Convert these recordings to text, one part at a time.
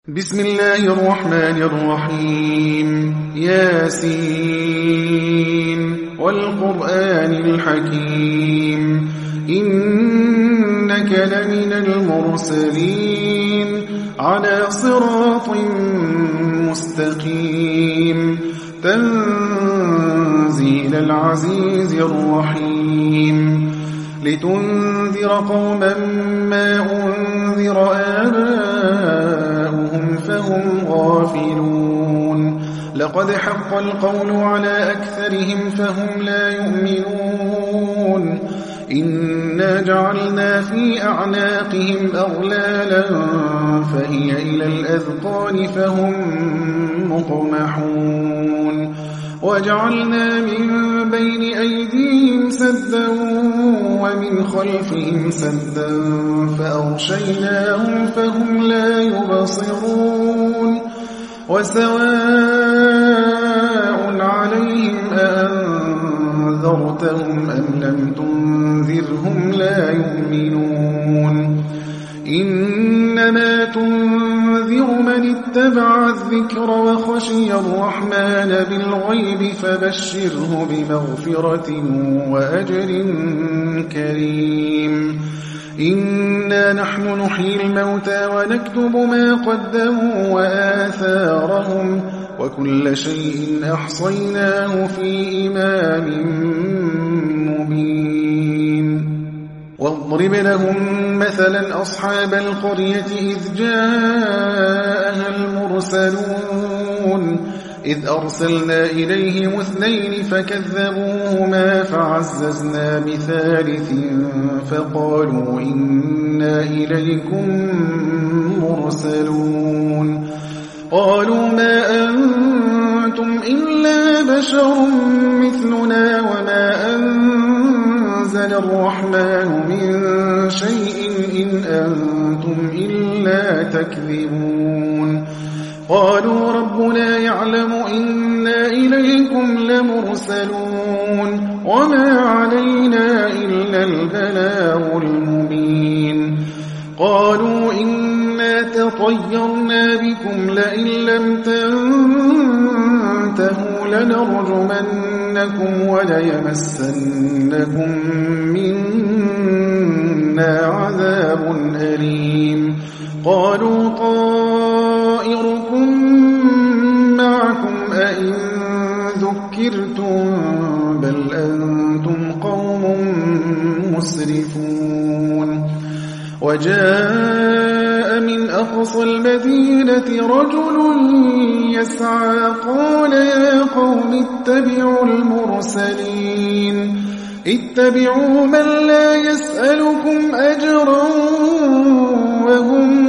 بسم الله الرحمن الرحيم ياسين والقرآن الحكيم إنك لمن المرسلين على صراط مستقيم تنزيل العزيز الرحيم لتنذر قوما ما أنذر آباؤهم فهم غافلون لقد حق القول على أكثرهم فهم لا يؤمنون إنا جعلنا في أعناقهم أغلالا فهي إلى الأذقان فهم مقمحون وجعلنا من بين أيديهم سدا ومن خلفهم سدا فأغشيناهم فهم لا يبصرون وسواء عليهم أأنذرتهم أم لم تنذرهم لا يؤمنون إنما تنذر من اتبع الذكر وخشي الرحمن بالغيب فبشره بمغفرة وأجر كريم إنا نحن نحيي الموتى ونكتب ما قدموا وآثارهم وكل شيء أحصيناه في إمام مبين واضرب لهم مثلا أصحاب القرية إذ جاءها المرسلون إذ أرسلنا إليهم 2 فكذبوهما فعززنا بثالث فقالوا إنا إليكم مرسلون قالوا ما أنتم إلا بشر مثلنا وما أنزل الرحمن من شيء إن أنتم إلا تكذبون قالوا ربنا يعلم إنا إليكم لمرسلون وما علينا إلا البلاغ المبين قالوا إنا تطيرنا بكم لئن لم تنتهوا لنرجمنكم وليمسنكم منا عذاب أليم قالوا طائركم معكم أئن ذكرتم بل أنتم قوم مسرفون وجاء من أقصى المدينة رجل يسعى قال يا قوم اتبعوا المرسلين اتبعوا من لا يسألكم أجرا وهم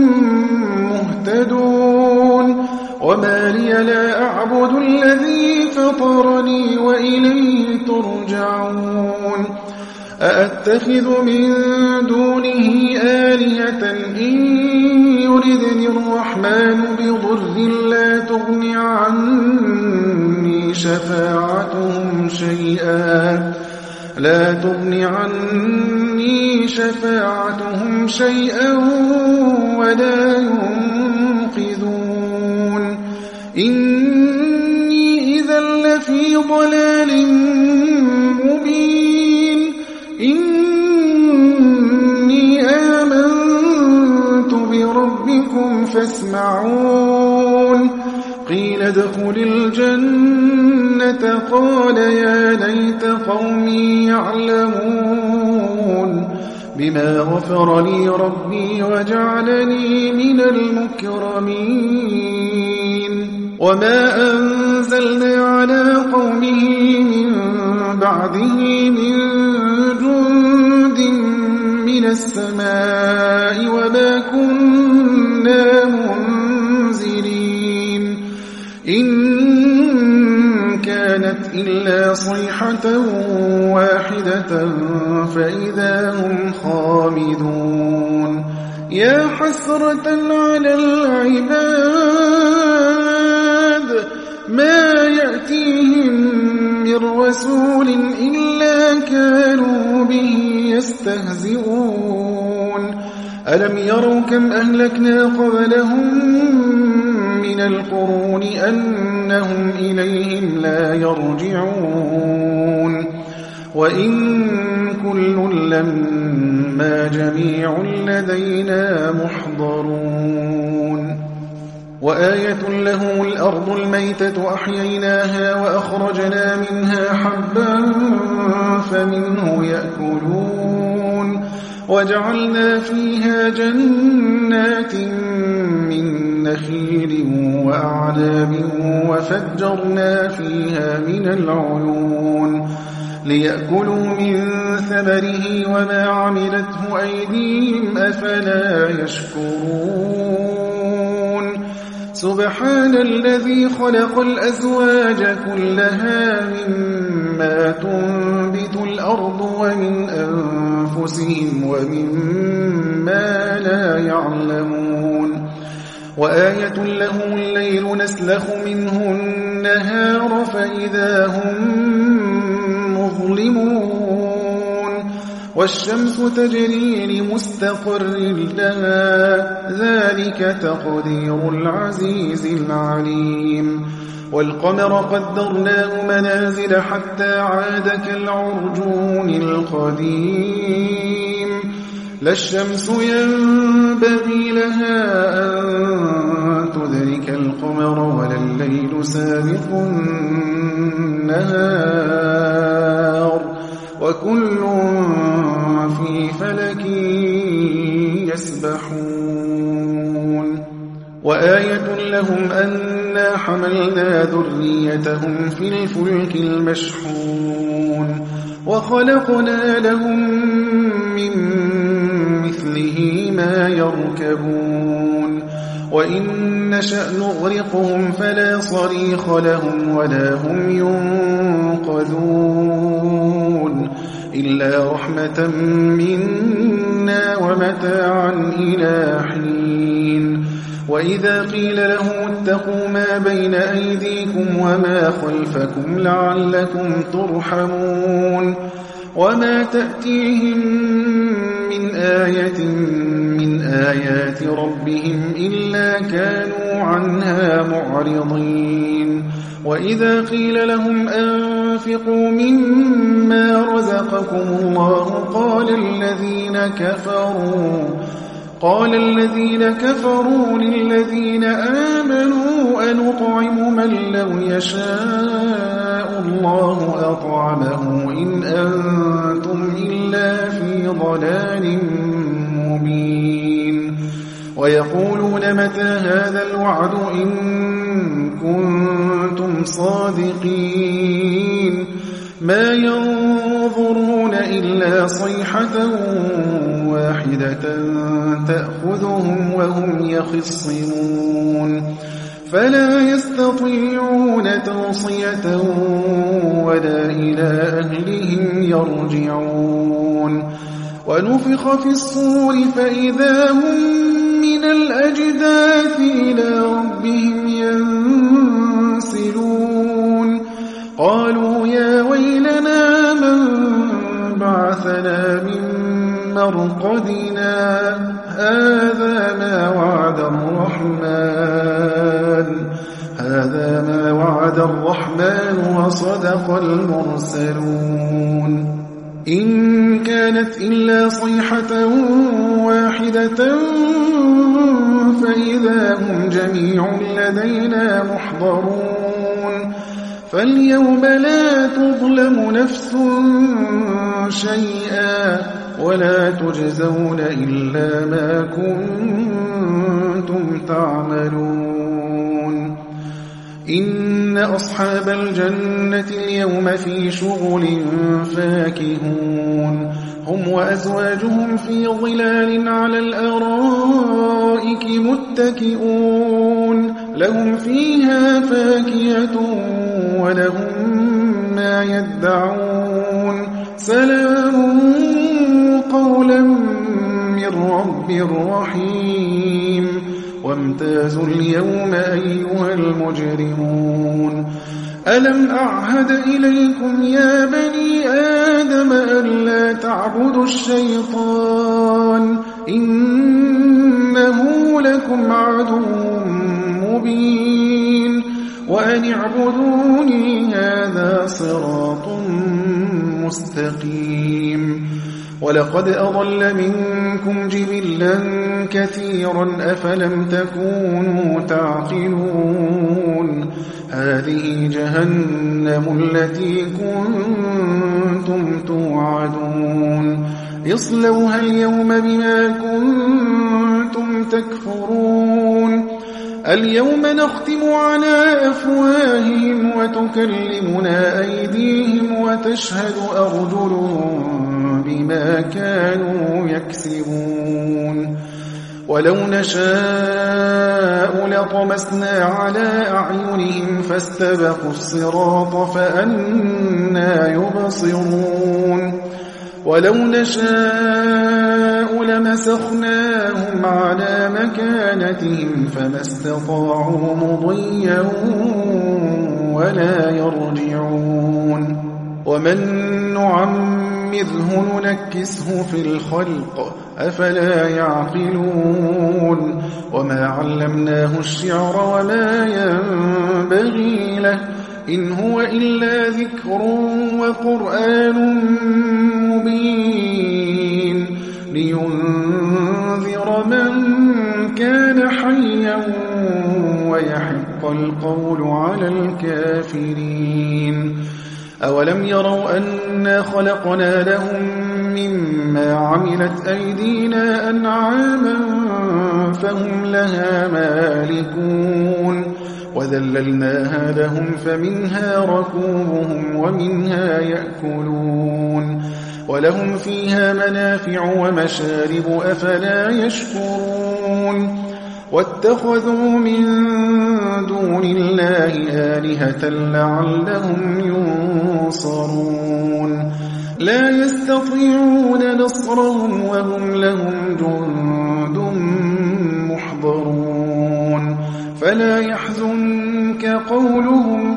مهتدون وما لي لا أعبد الذي فطرني وإليه ترجعون أأتخذ من دونه آلهة إن يردني الرحمن بضر لا تغني عني شفاعتهم شيئا ولا ينقذون إني إذا لفي ضلال مبين إني آمنت بربكم فاسمعون قيل ادخل الجنة قال يا ليت قومي يعلمون بما غفر لي ربي وجعلني من المكرمين وما أنزلنا على قومه من بعده من جند من السماء وما كنا منزلين إن كانت إلا صيحة واحدة فإذا هم خامدون يا حسرة على العباد ما يأتيهم من رسول إلا كانوا به يستهزئون ألم يروا كم أهلكنا قبلهم من القرون أنهم إليهم لا يرجعون وإن كل لما جميع لدينا محضرون وآية لهم الأرض الميتة أحييناها وأخرجنا منها حبا فمنه يأكلون وجعلنا فيها جنات من نخيل وأعناب وفجرنا فيها من العيون ليأكلوا من ثمره وما عملته أيديهم أفلا يشكرون سبحان الذي خلق الأزواج كلها مما تنبت الأرض ومن أنفسهم ومما لا يعلمون وآية لهم الليل نسلخ منه النهار فإذا هم مظلمون والشمس تجري لمستقر لها ذلك تقدير العزيز العليم والقمر قدرناه منازل حتى عاد كالعرجون القديم لا الشمس ينبغي لها أن تدرك القمر ولا الليل سابق النهار وكل في فلك يسبحون وآية لهم أنا حملنا ذريتهم في الفلك المشحون وخلقنا لهم من مثله ما يركبون وإن نشأ نغرقهم فلا صريخ لهم ولا هم ينقذون إلا رحمة منا ومتاعا إلى حين وإذا قيل له اتقوا ما بين أيديكم وما خلفكم لعلكم ترحمون وما تأتيهم من آية من آيات ربهم إلا كانوا عنها معرضين وإذا قيل لهم أنفقوا مما رزقكم الله قال الذين كفروا للذين آمنوا أنطعم من لو يشاء الله أطعمه إن أنتم إلا في ضلال مبين ويقولون متى هذا الوعد إن كنتم صادقين ما ينظرون إلا صيحة واحدة تأخذهم وهم يخصمون فلا يستطيعون توصية ولا إلى أهلهم يرجعون ونفخ في الصور فإذا هم من الأجداث إلى ربهم ينسلون قالوا يا ويلنا من بعثنا من مرقدنا هذا ما وعد الرحمن وصدق المرسلون إن كانت إلا صيحة واحدة فإذا هم جميع لدينا محضرون فاليوم لا تظلم نفس شيئا ولا تجزون إلا ما كنتم تعملون إن أصحاب الجنة اليوم في شغل فاكهون هم وأزواجهم في ظلال على الأرائك متكئون لهم فيها فاكهة ولهم ما يدعون سلام قولا من رب رحيم وامتازوا اليوم أيها المجرمون ألم أعهد إليكم يا بني آدم ألا تعبدوا الشيطان إنه لكم عدو مبين وأن اعبدوني هذا صراط مستقيم ولقد أضل منكم جبلا كثيرا أفلم تكونوا تعقلون هذه جهنم التي كنتم توعدون اصلوها اليوم بما كنتم تكفرون اليوم نختم على أفواههم وتكلمنا أيديهم وتشهد أرجلهم بما كانوا يكسبون ولو نشاء لطمسنا على أعينهم فاستبقوا الصراط فأنى يبصرون ولو نشاء لمسخناهم على مكانتهم فما استطاعوا مضيا ولا يرجعون ومن نعمره ننكسه في الخلق أفلا يعقلون وما علمناه الشعر وما ينبغي له إن هو إلا ذكر وقرآن مبين لينذر من كان حيا ويحق القول على الكافرين أولم يروا أنا خلقنا لهم مما عملت أيدينا أنعاما فهم لها مالكون وذللناها لهم فمنها ركوبهم ومنها يأكلون ولهم فيها منافع ومشارب أفلا يشكرون واتخذوا من دون الله آلهة لعلهم ينصرون لا يستطيعون نصرهم وهم لهم جند محضرون فلا يحزنك قولهم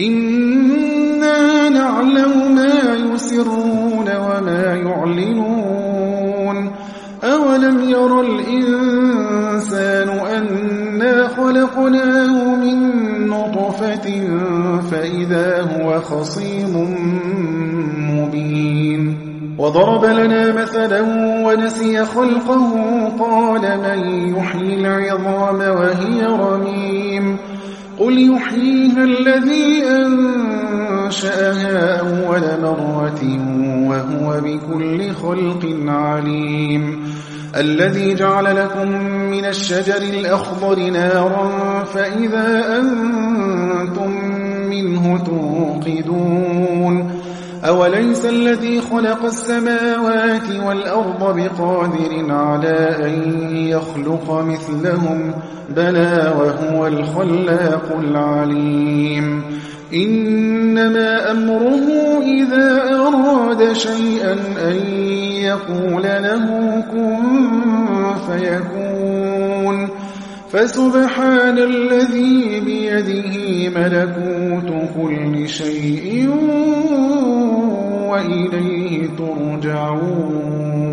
إنا نعلم ما يسرون وما يعلنون أولم ير الإنسان أنا خلقناه من نطفة فإذا هو خصيم مبين وضرب لنا مثلا ونسي خلقه قال من يحيي العظام وهي رميم قل يحييها الذي أنشأها أول مرة وهو بكل خلق عليم الذي جعل لكم من الشجر الأخضر نارا فإذا أنتم منه توقدون أوليس الذي خلق السماوات والأرض بقادر على أن يخلق مثلهم بلى وهو الخلاق العليم إنما أمره إذا أراد شيئا أن يقول له كن فيكون فسبحان الذي بيده ملكوت كل شيء وإليه ترجعون